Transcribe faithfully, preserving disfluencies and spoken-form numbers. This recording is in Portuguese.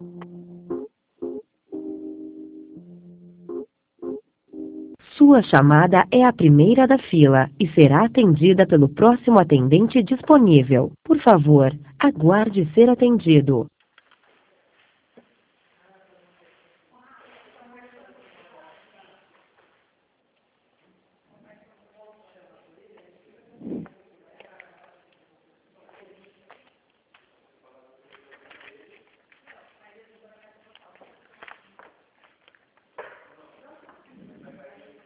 Sua chamada é a primeira da fila e será atendida pelo próximo atendente disponível. Por favor, aguarde ser atendido.